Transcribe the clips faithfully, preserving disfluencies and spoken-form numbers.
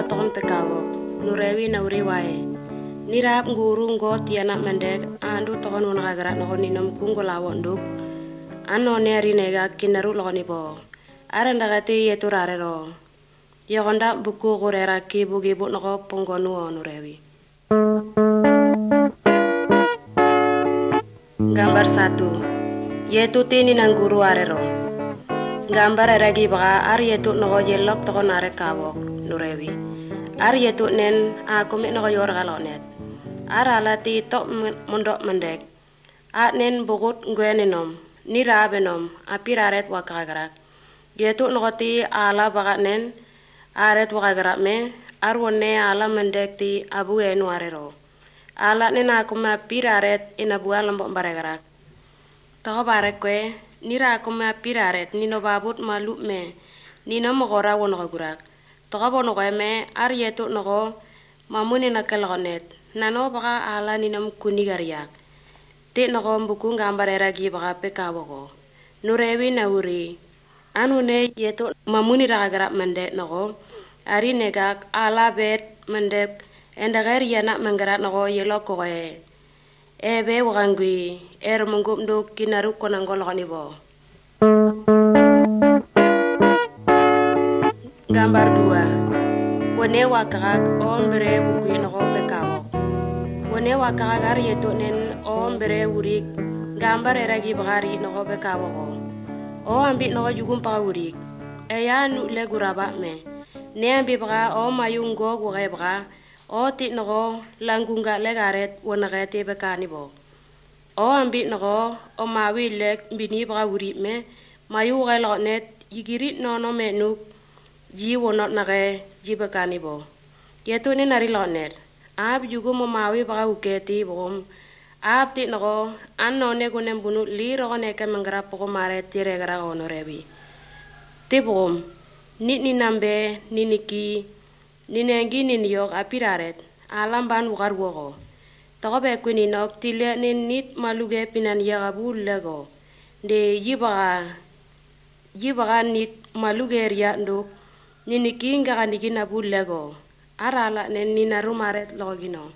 tohon pekawo nurewi na uriwae nirap nguru ngot tiana mendek andu tohon unagara no ninom kungolawo nduk ano neri nega kinaru logoni bo arenda gati yeturare ro yogonda buku gorera kibu gibu no pongonu nurewi. Gambar satu. Yetu tini nang guru arero. Gambar eragi baka ar yetu nogo yelok toko nare kawok nurewi. Ar yetu nen aku mek nogo yor galonet. Ar alati tok mondok mendek. At nen bukut ngwenenom. Nira benom apiraret wakagarak. Yetu nogo ti ala baka nen aret wakagarak me ar wone ala mendek ti abu enu arero. Ala nena kuma piraret ina bua lambok baregarak. Toho barek kwe nira kuma piraret nino babut malu me nino mogora wono gurak. Toho bono kwe me ar yetu nogo mamuni nakalonet nano baka ala nino kunigariak. Ti nogo mbuku gambar eragi baka pekawoko. Nurewi na uri. Anu ne yetu mamuni ragarak mendek nogo ari negak ala bet mendek endagar yana manggarat nogo yelo koe ebe wangui er munggup nduk kinaru konanggol konibo. Gambar dua. Wone wakagak ombere wukui nogo pekawo. Wone wakagak yetu nen ombere wurik gambar eragi bagari nogo pekawo ko. O ambi nogo jugum pa wurik. Eya nu le guraba me. Ne ambi baga o mayunggo gugai baga o ti nogo langgunga legaret wonagete bekani bo. O ambi nogo o mawi lek bini baga wuri me mayu gai lonet yigiri nono menuk ji wonot nage ji bekani bo. Yetu ni nari lonet. Ab jugu mo mawi baga uketi bom. Ab ti nogo anno ne gunem bunu li rogo neke menggara poko mare tire gara onorewi. Ti bom nit ni nambe niniki ninengi nin yok apiraret alam ban wukar woko. Toko be kuni nok tile nin nit maluge pinan yagabu lego. De yibaga yibaga nit maluge ria nduk niniki nga kaniki nabu lego. Arala nen nina rumaret logino.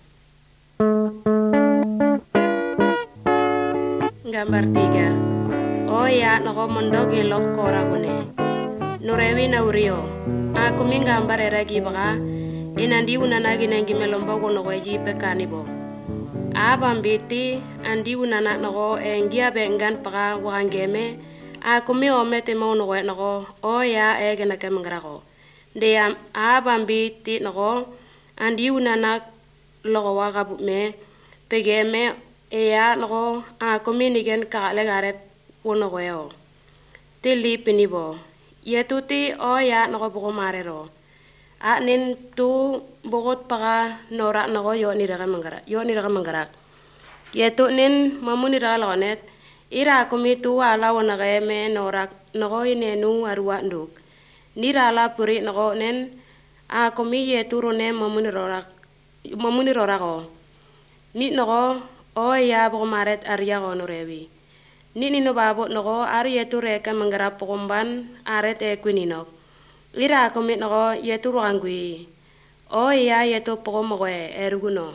Gambar tiga. Oh ya noko mondoge lok kora bune. Nurewi na urio. Aku min gambar eragi baka inandi unana ginengi melombo kono weji pekani bo. Abam biti andi unana nogo engia bengan paka wangeme aku mi omete mo nogo nogo o ya ege na kemengrako. De abam biti nogo andi unana logo wagabu me pegeme eya nogo aku mi nigen kakale garet wono goyo. Tili pinibo. Yetu ti o ya nogo buko marero. A nin tu bukot paka norak nogo yo ni raga manggarak. Yo ni raga manggarak. Yetu nin mamuni raga lonet. Ira kumi tu ala wana gaya me norak nogo inenu arwa nduk. Nira ala puri nogo nen a kumi yetu rone mamuni rorak. Mamuni rorako. Ni nogo o ya buko maret arya ko nurewi. Nini no babot nogo ari yetu reka manggarap pokomban aret e kuninok. Ira komit nogo yetu ruangui. O iya yetu pokomogoe eruguno.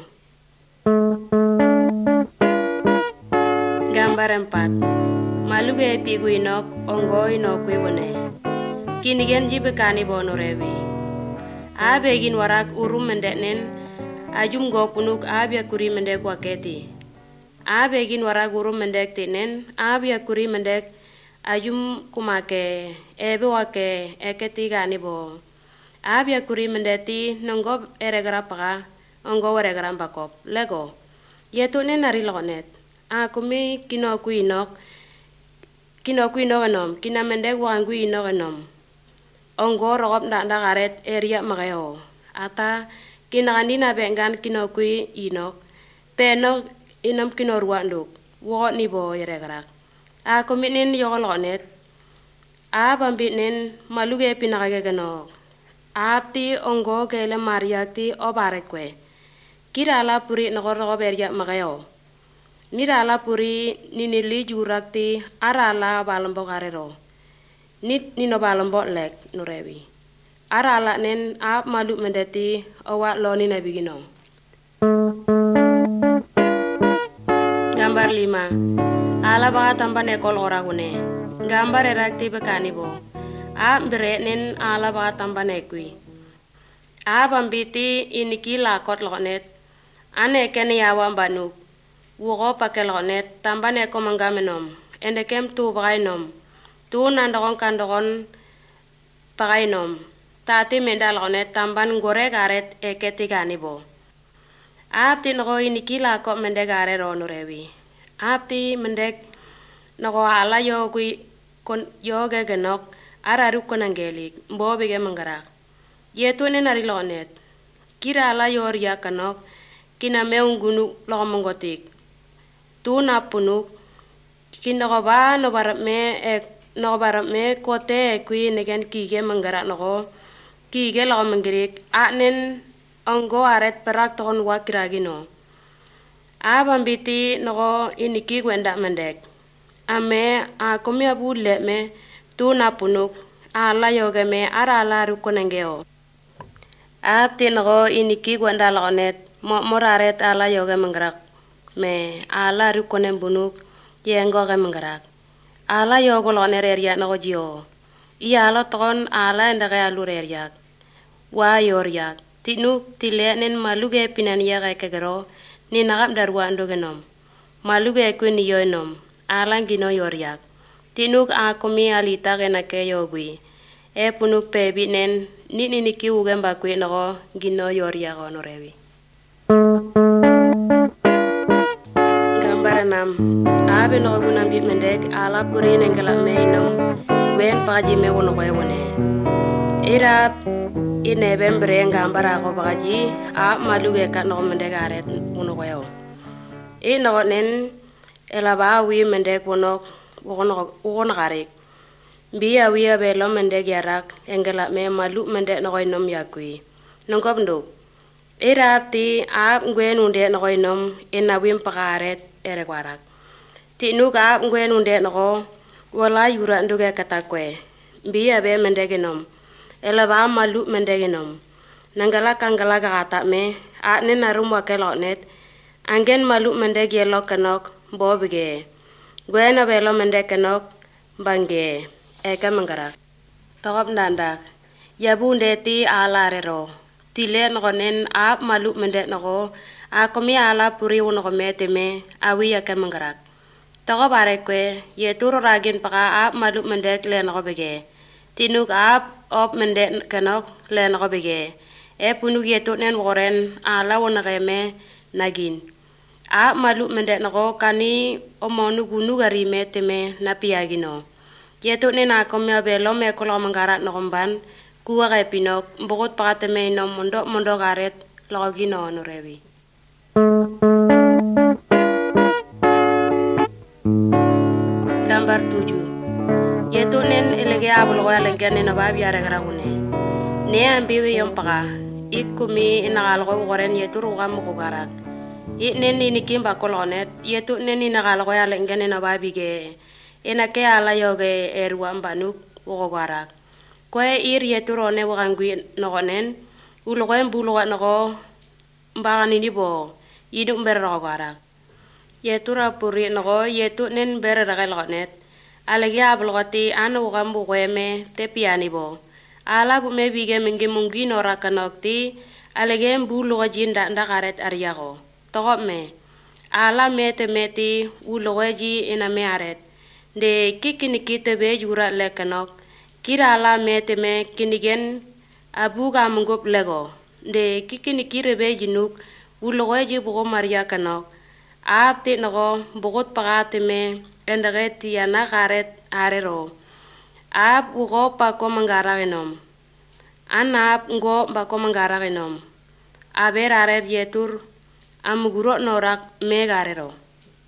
Gambar empat. Maluge pigu inok ongo inokui bone. Kinigen jibekani bono rewi. Abegin warak urum mendeknen ajum go punuk abia kuri mendek waketi. Abegin warak urum mendek tinen abia kuri mendek ajum kumake ebe wake eketi gani bo. Abia kuri mendeti nongo eregara paka ongo eregara bakop lego. Yetu ne nari lonet. Aku mi kino kuinok kino kuinok enom kina mendek wangu inok enom. Ongo rogop ndak ndak aret eria makeo. Ata kina kanina bengan kino kui inok penok inom kino ruanduk. Wot ni bo eregara. Aku minin yogolonet. Abambinin maluge pinakage genok. Abti ongo kele mariakti obarekwe. Kira ala puri nokoro beria makeo. Nira ala puri ninili jurakti arala balombo karero. Nit nino balombo lek nurewi. arala nen a malu mendeti owa loni na bigino. Gambar lima. Ala baka tamban ekol oragune. Gambar erakti bekanibo. A bere nen ala baka tamban ekwi. A bambiti iniki lakot lonet. Ane kene yawa banuk. Wugo pakel lonet tamban eko mangamenom. Endekem tu bagainom. Tu nandogon kandogon bagainom. Tati mendal lonet tamban gore garet eketi ganibo. Apti nogo iniki lakot mendegare ronurewi. Apti mendek nogo ala yogui kon yoge genok araru konangelik mbobige mangarak. Yetu ne nari lonet. Kira ala yor ya kanok kina meungunu logomongotik. Tu napunuk kinogo ba no barame ek no barame kote ekwi negen kige mangarak nogo kige logomongirik anen ongo aret perak tohon wakiragino. Abambiti nogo iniki gwenda mendek. Ame a komi abu leme tu napunuk ala yoge me ara ala rukonengeo. Abti nogo iniki gwenda lonet mo moraret ala yoge menggerak me ala rukonen bunuk yengo ge menggerak. Ala yogo lonereria nogo jio. Iya ala tohon ala endage alureriak. Wa yoriak. Tinuk tilenen maluge pinan yaga kegero ni nagam darwa andogenom. Maluge kuni yoinom. Alang gino yoriak. Tinuk a komi alita gena ke yogui. E punuk pebi nen ni ni niki ugen bakui nogo gino yoriak onorewi. Gambar enam. Abe nogo gunam bib mendek ala puri nenggala meinom wen paji me wono koe wone. Irap ine bembre gambar ako bagaji a maluge ka nogo mendek aret wono koe. E nogo nen elaba wi mendek wono wono wono garek. Biya wiya belo mendek yarak engela me malu mendek nogo inom yakui. Nongkop nduk. Irap ti a ngwen unde nogo inom ina wim pakaret ere kwarak. Ti nuka ngwen unde nogo wala yura nduge katakwe. Biya be mendek inom. Elaba malu mendek inom. Nanggala kanggala kata me a nena rumwa kelonet. Anggen malu mendek yelok kenok bobige. Gwena belo mendek kenok bangge. Eka menggerak. Tokop nandak. Yabu ndeti ala rero. Tile nogonen a malu mendek nogo. A komi ala puri wonogo meteme awi eka menggerak. Tokop arekwe yeturo ragin paka a malu mendek le nogo bege. Tinuk a op mendek kenok le nogo bege. E punuk yetu nen woren ala wonoge me nagin. A malu mendek nogo kani omonu gunu gari meteme na piagino. Yetu nena komya belo me kolo manggarat nokomban kuwa kay pinok bukot pakateme inom mondo mondo garet logino nurewi. Gambar tujuh. Yetu nen elege ablo ya lengkene na babi ara garagune. Ne ambiwi yom paka ikumi inagalgo goren yetu rugam ko garak. I nen ni kimba kolonet yetu nen inagalgo ya lengkene na babi ge. Ena ke ala yoge erwam banuk wogo garak. Koe ir yetu rone wangui nogonen ulogoen buloga nogo mbagani ni bo idu mbere garak. Yetu rapuri nogo yetu nen bere ragal gonet. Alagi ablogati anu gambu goeme te piani bo. Ala bu me bige mingi mungi nora kanokti alagi buloga jinda ndagaret ariago. Togop me. Ala mete meti ulogeji ina me aret. De kikini kite be jura lekanok kira ala meteme kinigen abu ga mungop lego de kikini kire be jinuk ulogo ji bugo maria kanok apti nogo bugot pagateme endageti yana garet arero ap ugo pa ko mangara genom anap ngo ba ko mangara genom aber arer yetur amuguro norak megarero.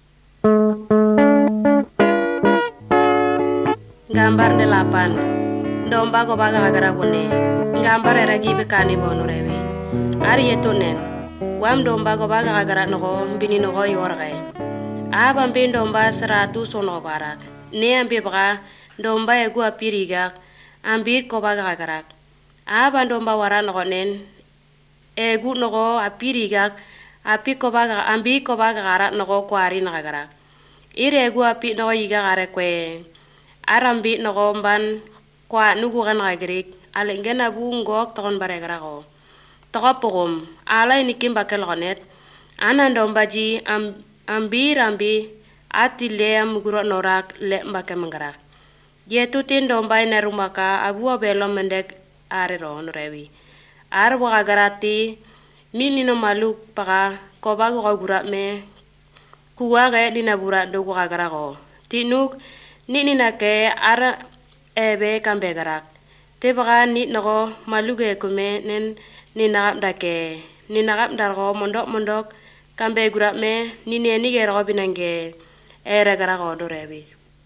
Gambar delapan. Domba ko baga agara gune. Gambar eragi bekani bonu rewi. Ari yetunen. Wam domba ko baga agara nogo bini nogo yorgai. Abam bin domba seratu sono garak. Ne ambi baga domba egu apiriga ambir ko baga agara. aba ndomba wara no nen e gu no go apiriga api ko baga ambi ko baga gara no go kwari na gara ire gu api no yiga gara kwe arambi no go mban kwa nugu gana grik alengena bu ngok ton bare gara go to pogom ala ni kimba kel gonet ana ndomba ji am ambi rambi atile am guro norak le mbake mangara yetu tin ndomba ina rumaka abu belo mendek are ro no rewi ar bo garati nini no maluk para ko ba go gura me kuwa ga dina bura do go gara go tinuk nini na ke ara ebe kambe gara te baga ni no maluge ko me nen ni na ndake ni na ndar go mondok mondok kambe gura me ni ne ni gero binange era gara go do rewi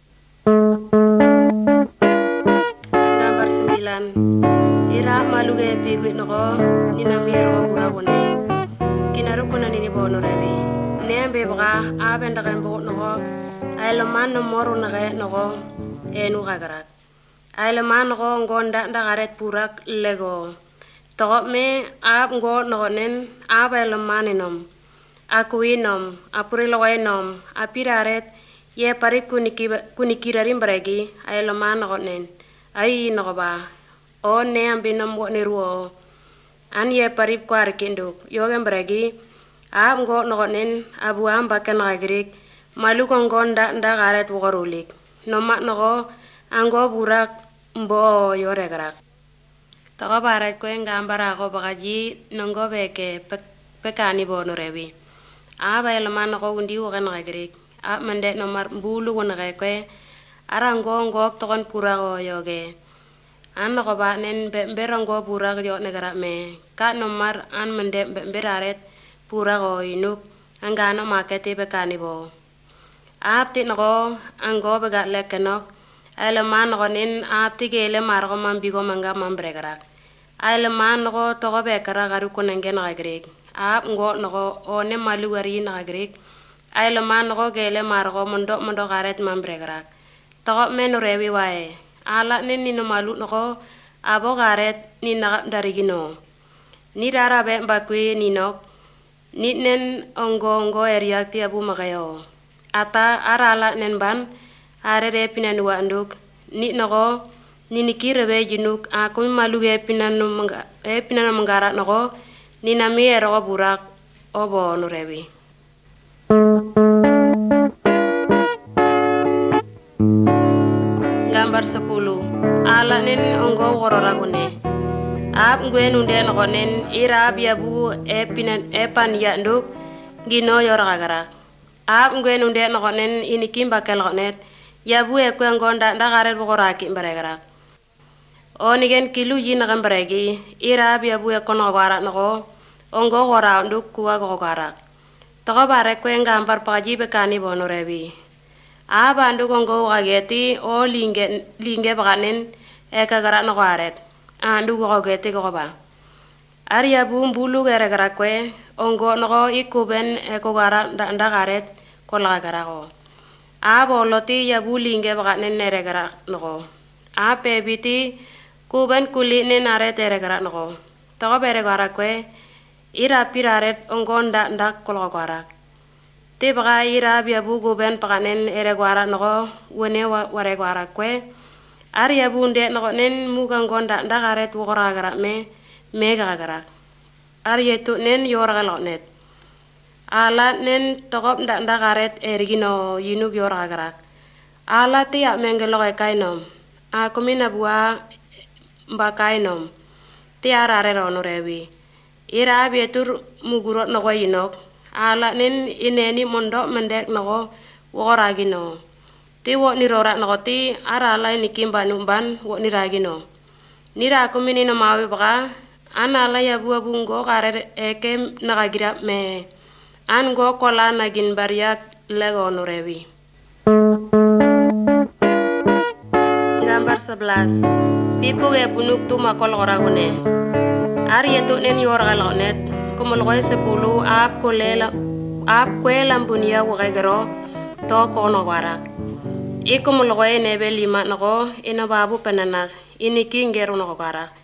number sembilan ira maluge pigu no ni na miero gura wone kinaru kona ni bono rewi nembe baga abenda gambo no ay lo man no moru na ge no enu gagara ay lo man go ngonda nda garet purak lego to me ab ngo no nen aba lo maninom akuinom apuri lo wainom apiraret ye pari kuniki kunikirarim bregi ay lo man no nen ay no ba o ne ambinom wo ne ruo an ye pari kwar kendo yogem bregi ab ngo no nen abu amba kana grik malu kongonda nda garet worulik no ma no ango burak mbo yore garak taga barat ko ngambara ko bagaji nongo beke pekani bono rewi aba elman ko undi wo kana grik a mande no mar bulu wona ko arango ngok tokon pura go yoge an ko ba nen berango pura yo negara me ka no mar an mande beraret pura go inuk angano makete pekani bo apti no ango bega lekenok eleman no nin apti gele margo mambigo manga mambregara eleman no to go bekara garu kunengen agrek ap ngo no one maluwari na agrek eleman no gele margo mondo mondo garet mambregara to men rewi wae ala nin ni no malu no abo garet ni na darigino ni darabe mbakwe ni nok ni nen ongo ongo area ti abu magayo ata arala nen ban arere pinan wanduk ni nogo ni nikirebe jinuk a kumi maluge pinan manga e pinan mangara nogo ni nami ero burak obo no rewi gambar sepuluh ala nen ongo worora gune ab ngwenu den gonen irab yabu e pinan e pan yanduk gino yora gara ab ngwenu den gonen ini kimba kel gonet yabu e ko ngonda ndagare bo goraki mbaregara oni gen kilu yina gambaregi irab yabu e kono gara no ongo gora nduk kuwa go gara to bare ko ngambar paji be kani bono rewi aba ndu ongo wageti o linge linge baganen e ka gara no garet andu go gete go ba arya bu mbulu gara gara kwe ongo no ikuben e ko gara nda garet ko la gara go abo loti ya bulinge baka nere gara no ape biti kuben kuli ne nare tere gara no to bere gara kwe ira piraret ongonda nda ko gara te baka ira bia bu kuben pakanen ere gara no wone ware gara kwe arya bunde no nen muga ngonda nda garet wo gara gara me me gara gara arya tu nen yor galo net ala nen togop nda nda garet ergino yinug yor gara ala ti ya mengelo kainom a komina bua mbakainom ti arare ro no rewi ira betur muguro no yinok ala nen ineni mondo mendek no wora gino ti wo ni rora no ti arala ni kimba numban wo ni ragino nira komini no mawe baka anala ya bua bungo gare eke nagagira me an go kola nagin bariak lego no rewi gambar sebelas pipo ge punuk tu makol goragune ari etu nen yor galonet kumul goy sepuluh ap kolela ap kwelam bunia wo gero to kono wara ikumul goy nebe lima no ino babu penana ini kingeru no gara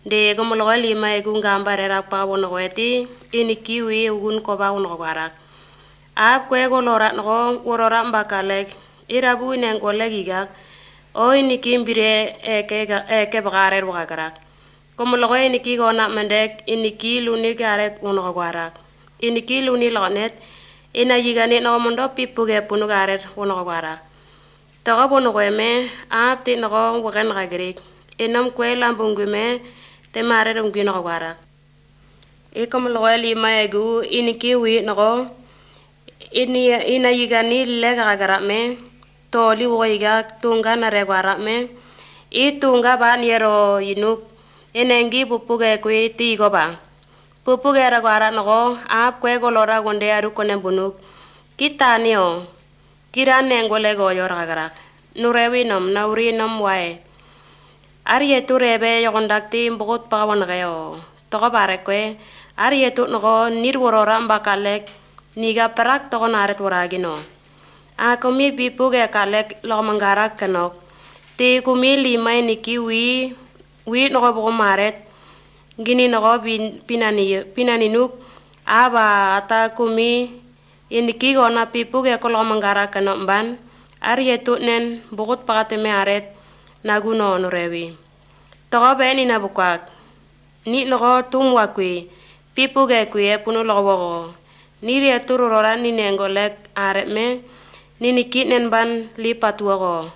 de gomolo lima e gungamba rera pa wono weti ini kiwi ugun ko ba wono garak ap kwe golora no worora mbakalek irabu inen kolegiga o ini kimbire e ke e ke bagare wa garak gomolo ini ki gona mandek ini ki luni garet wono garak ini ki luni lonet ina yigani no mondo pipuge punu garet wono garak taga wono me ap ti no wagan gagrik enam kwe lambungume te mare rum gino gwara e kom loeli maegu ini kiwi no ini ina yigani le gara me to li woiga tunga na re gwara me i tunga ba niero inuk enengi pupuge kwi ti go ba pupuge ra gwara no ap kwe golora gonde aru konen bunuk kitanio kirane ngole go yor gara nurewi nom nauri nom wae Arye tu rebe yogondakti mbokot pawan gayo. Toko bare kwe. Arye tu noko nirworora mbakalek. Niga perak toko naret waragino. A kumi pipu ge kalek lo manggarak kenok. Ti kumi lima niki wi wi noko boko maret. Gini noko pinani pinaninuk. Aba ata kumi iniki gona pipu ge ko lo manggarak kenok ban. Arye tu nen bokot pakateme aret. Naguno nurewi. Togo beni na bukwak. Ni nogo tumwa kwi. Pipu ge kwi e punu logo wogo. Ni ria turu rora ni nengolek aret me. Ni nikit nen ban lipat wogo.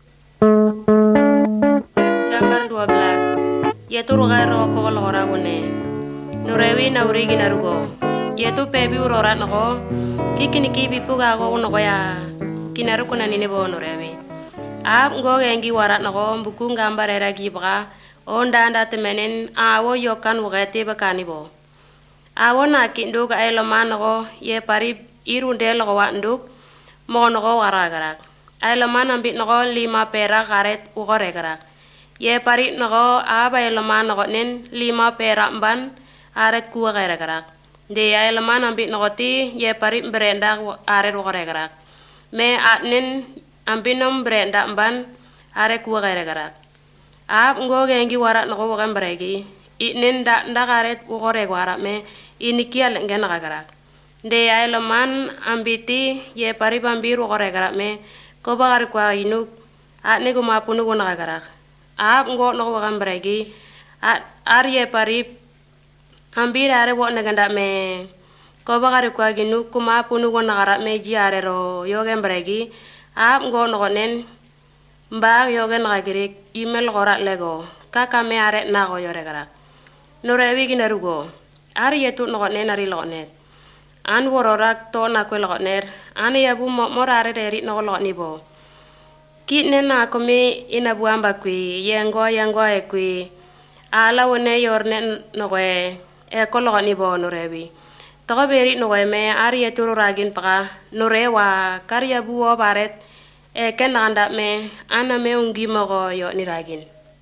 Gambar dua belas. Yetu roga ro ko lora wone. Nurewi na urigi narugo. Yetu pebi urora nogo. Kiki niki pipu ga go nogo ya. Kinaru kuna nini bo nurewi. Ap ngo gengi warat nogo buku gambar era gibra onda anda temenen awo yokan wogete bakani bo awo na kindu ga elo manogo ye pari irunde lo wanduk mo nogo waragara elo manambi nogo lima pera garet ugore gara ye pari nogo aba elo manogo nen lima pera mban aret ku gara gara de elo manambi nogo ti ye pari brenda aret ugore gara me atnen ambinom brenda mban are ku gara gara ab ngo gengi wara no go gambregi inen da ndagaret ugore gwara me inikial ngen gara de ay lo man ambiti ye pari bambiru ugore gara me ko bagar kwa inu a ne go mapunu go gara ab ngo no go gambregi a ar ye pari ambira are wo naganda me ko bagar kwa ginu kuma punu go gara me ji are ro yo gambregi ab ngo no nen Mbag yogen gagirik email gora lego kaka me are na go yore gara norewi ginarugo ari yetu no ne nari lonet an wororak to na ko loner an yabu morare deri no lo ni bo kitne na ko me ina buamba kwi yengo yengo e kwi ala wone yorne no e e ko lo ni bo norewi to beri no me ari yetu ragin pa norewa karya buo baret e ken anda me ana me ungi mogo yo niragin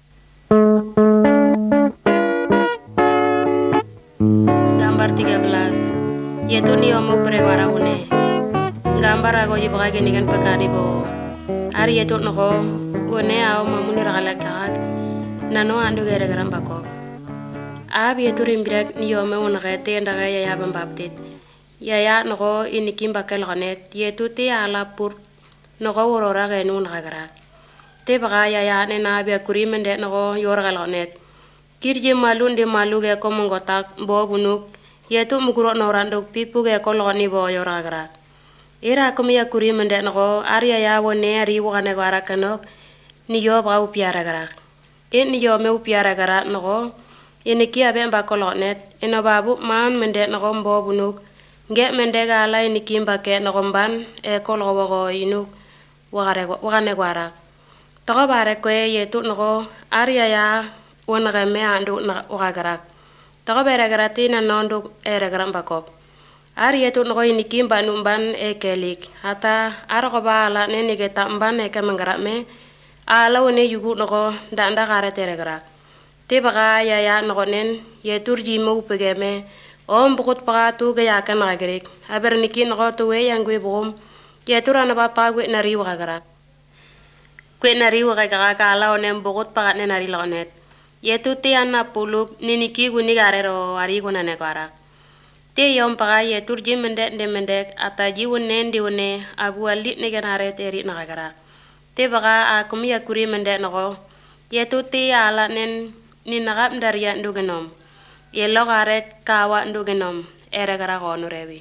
gambar tiga belas yetu ni omo pregwara une gambar ago yibaga geni gan pakani bo ari yetu noko gone aw mamuni ragala kag nano andu gere garam bako ab yetu rimbirek ni ome unagete ndaga ya ya bambaptit ya ya noko inikim bakel ganet yetu te ala pur nogo worora ge nun gagara te baga ya ya ne na be kuri mende nogo yor galonet kirje malun de maluge ko mongotak bo bunuk yetu muguro norando pipu ge ko loni bo yor gagara era ko ya kuri mende nogo arya ya wone ari wogane gara kanok ni yo ba u piara gara en ni yo me u piara gara nogo ene ki abe ba ko lonet eno babu man mende nogo bo bunuk nge mende ga la ni kimba ke nogo ban e ko lo wogo inuk wagare wagane gwara togo bare ko yetu nogo arya ya wona me andu na wagara togo bere garati na nondo ere garam bakop arya tu nogo ni kimba numban e kelik ata argo bala ne ni geta mban e kamangara me ala wone yugu nogo danda gara tere gara te baga ya ya nogo nen yetur ji mo pegeme om bukut paga tu ga ya kan gagrek aber niki nogo to we yang gwe bom yetura na papa gwe na riwa gara gwe na riwa gara ka ala onem bukut paga ne nari lonet Yetu ti anna puluk niniki guni garero ari gunane kwarak. Te yom paga yetur ji mendek de mendek ataji wunen di wune abu alit ne ganare teri nagara. Te baga a kumi akuri mendek nago. Yetu ti ala nen ni nagap ndariya ndugenom. Yelo garet kawa ndugenom ere gara gonu rewi.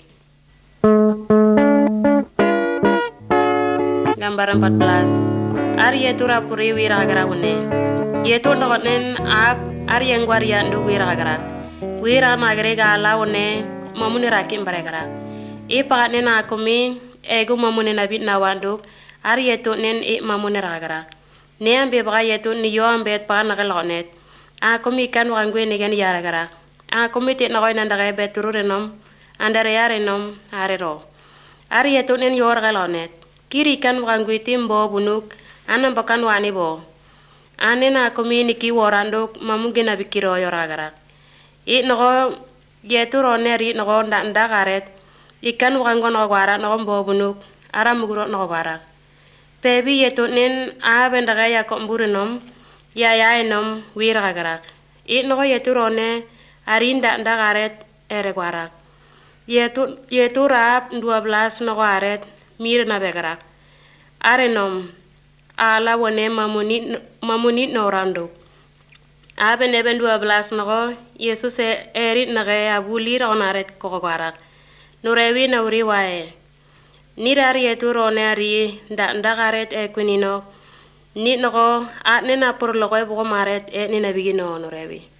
Gambar empat belas. Ari yetu rapuri wira gara wune. Yetu nogonen ab ari yang gwaria ndu wira gara. Wira magre gala wune mamuni rakim bare gara. I pagat nen akumi egu mamuni nabi nawanduk ari yetu nen i mamuni gara. Ne ambe baga yetu ni yo ambe pagat nagalonet. Akumi kan wangwe ni gen yara gara. Akumi ti nagoy nandaga beturu renom andare yare nom arero. Ari yetu nen yor galonet. Kiri kan wangwe timbo bunuk anam bakan wani bo. Ane na kumi niki waranduk mamuge na bikiro yoragara. I nogo yetu roneri nogo nda nda garet. Ikan wango nogo gwara nogo mbo bunuk ara muguro nogo gwara. Pebi yetu nen abendaga ya komburenom ya ya enom wiragara. I nogo yetu rone ari nda nda garet ere gwara. Yetu yetu rap dua belas nogo aret mir na begara. Arenom ala wone mamuni mamuni norando. Abe neben dua belas nogo Yesus e eri nage abuli ronaret kokogara. Nurewi na uri wae. Nirari etu roneri nda ndagaret e kunino. Ni nogo atne na purlogo e bugo maret e ni nabigino nurewi.